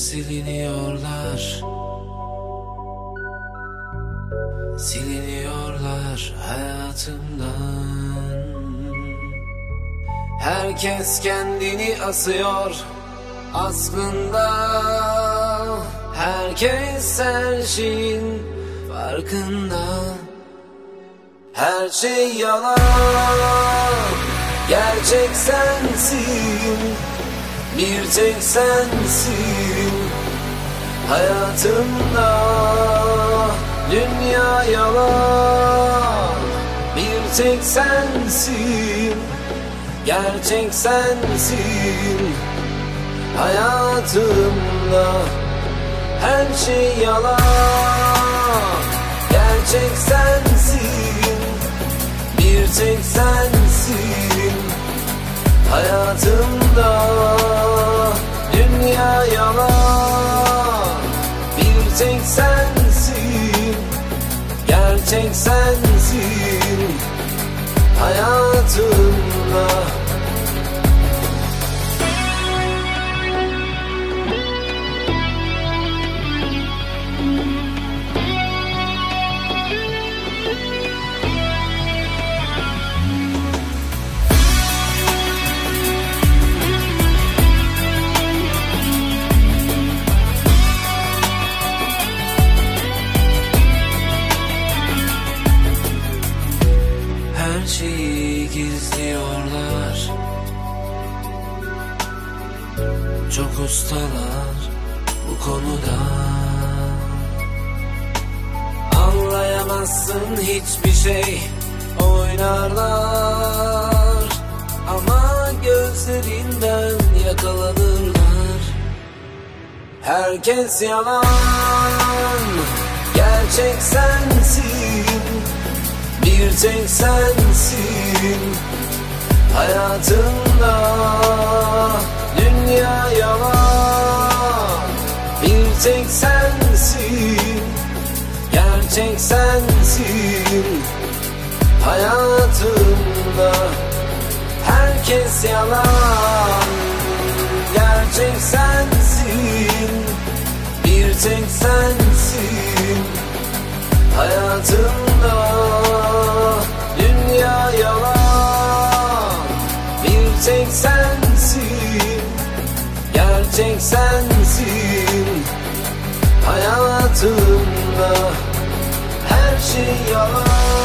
siliniyorlar, siliniyorlar hayatımdan. Herkes kendini asıyor aslında, herkes her şeyin farkında. Her şey yalan, gerçek sensin, bir tek sensin hayatımda. Dünya yalan, bir tek sensin, gerçek sensin hayatımda. Her şey yalan, gerçek sensin, bir tek sensin hayatımda. Dünya yalan, bir tek sensin, gerçek sensin hayatımda. Her şeyi gizliyorlar, çok ustalar bu konuda. Anlayamazsın hiçbir şey, oynarlar ama gözlerinden yakalanırlar. Herkes yalan, gerçek sensin, bir tek sensin hayatımda. Dünya yalan, bir tek sensin, gerçek sensin hayatımda. Herkes yalan, gerçek sensin, bir tek sensin hayatımda. Dünya yalan, bir tek sensin, gerçek sensin hayatımda. Her şey yalan.